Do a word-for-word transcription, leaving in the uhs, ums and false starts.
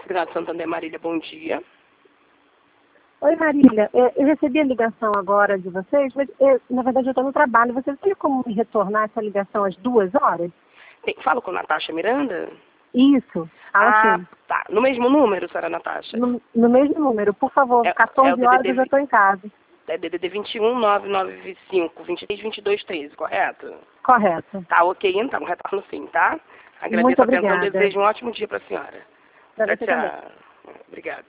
Obrigado, Santander. Marília, bom dia. Oi, Marília. Eu recebi a ligação agora de vocês, mas eu, na verdade eu estou no trabalho. Você tem como me retornar essa ligação às duas horas? Tem, falo com Natasha Miranda? Isso. Fala Ah, assim. tá. No mesmo número, senhora Natasha? No, no mesmo número, por favor. É, é quatorze o horas D D D eu já estou em casa. É D D D vinte e um, nove nove cinco, vinte e três, vinte e dois, treze, correto? Correto. Tá, ok, então. Retorno sim, tá? Muito Agradeço a atenção. obrigada. Desejo um ótimo dia para a senhora. Para Tchau, você também. tchau. Obrigado.